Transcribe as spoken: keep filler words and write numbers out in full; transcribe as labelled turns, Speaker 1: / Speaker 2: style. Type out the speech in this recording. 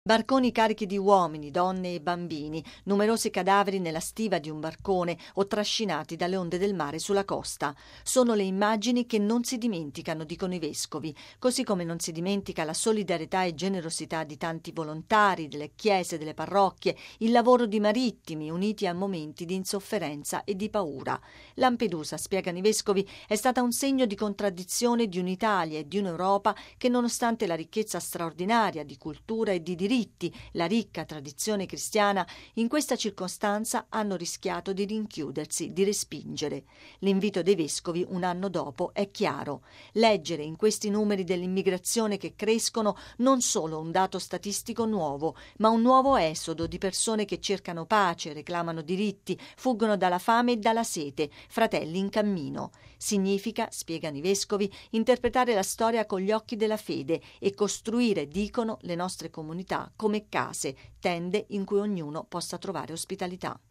Speaker 1: Barconi carichi di uomini, donne e bambini, numerosi cadaveri nella stiva di un barcone o trascinati dalle onde del mare sulla costa. Sono le immagini che non si dimenticano, dicono i vescovi, così come non si dimentica la solidarietà e generosità di tanti volontari, delle chiese, delle parrocchie, il lavoro di marittimi uniti a momenti di insofferenza e di paura. Lampedusa, spiegano i vescovi, è stata un segno di contraddizione di un'Italia e di un'Europa che, nonostante la ricchezza straordinaria di cultura e di diritti, la ricca tradizione cristiana, in questa circostanza hanno rischiato di rinchiudersi, di respingere. L'invito dei vescovi un anno dopo è chiaro: leggere in questi numeri dell'immigrazione che crescono non solo un dato statistico nuovo, ma un nuovo esodo di persone che cercano pace, reclamano diritti, fuggono dalla fame e dalla sete, fratelli in cammino. Significa, spiegano i vescovi, interpretare la storia con gli occhi della fede e costruire, dicono, le nostre comunità come case, tende in cui ognuno possa trovare ospitalità.